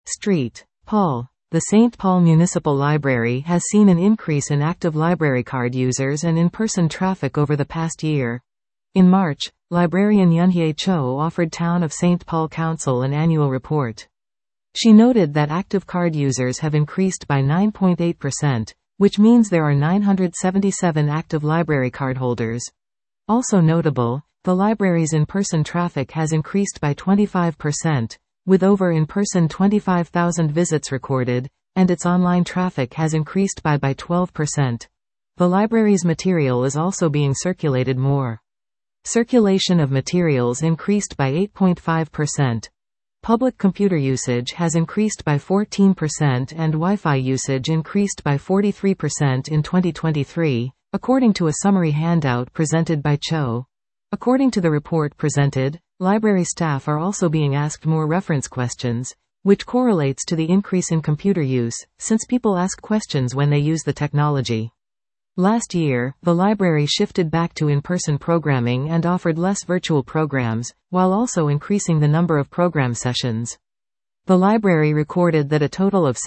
St. Paul. The St. Paul Municipal Library has seen an increase in active library card users and in-person traffic over the past year. In March, librarian Yunhye Cho offered Town of St. Paul Council an annual report. She noted that active card users have increased by 9.8%, which means there are 977 active library card holders. Also notable, the library's in-person traffic has increased by 25%, with over in-person 25,000 visits recorded, and its online traffic has increased by 12%. The library's material is also being circulated more. Circulation of materials increased by 8.5%. Public computer usage has increased by 14% and Wi-Fi usage increased by 43% in 2023, according to a summary handout presented by Cho. According to the report presented, library staff are also being asked more reference questions, which correlates to the increase in computer use, since people ask questions when they use the technology. Last year, the library shifted back to in-person programming and offered less virtual programs, while also increasing the number of program sessions. The library recorded that a total of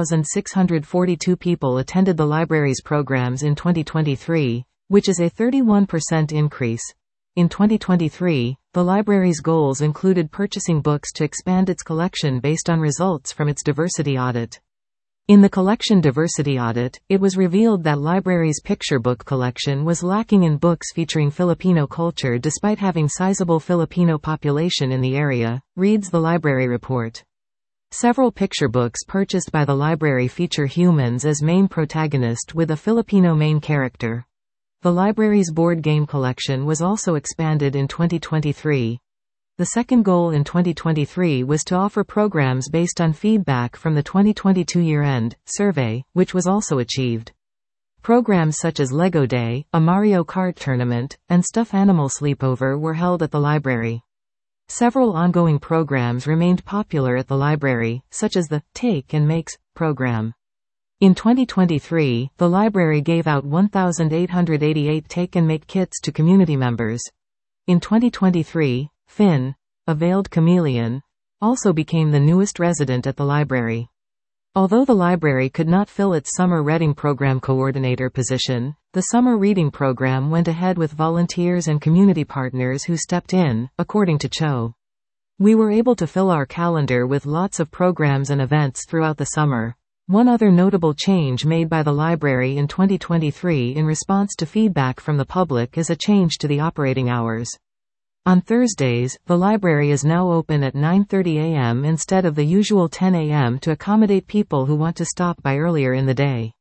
7,642 people attended the library's programs in 2023, which is a 31% increase. In 2023, the library's goals included purchasing books to expand its collection based on results from its diversity audit. In the collection diversity audit, it was revealed that library's picture book collection was lacking in books featuring Filipino culture despite having sizable Filipino population in the area, reads the library report. Several picture books purchased by the library feature humans as main protagonist with a Filipino main character. The library's board game collection was also expanded in 2023. The second goal in 2023 was to offer programs based on feedback from the 2022 year-end survey, which was also achieved. Programs such as Lego Day, a Mario Kart tournament, and Stuffed Animal Sleepover were held at the library. Several ongoing programs remained popular at the library, such as the Take and Makes program. In 2023, the library gave out 1,888 Take and Make kits to community members. In 2023, Finn, a veiled chameleon, also became the newest resident at the library. Although the library could not fill its summer reading program coordinator position, the summer reading program went ahead with volunteers and community partners who stepped in, according to Cho. We were able to fill our calendar with lots of programs and events throughout the summer. One other notable change made by the library in 2023 in response to feedback from the public is a change to the operating hours. On Thursdays, the library is now open at 9:30 a.m. instead of the usual 10 a.m. to accommodate people who want to stop by earlier in the day.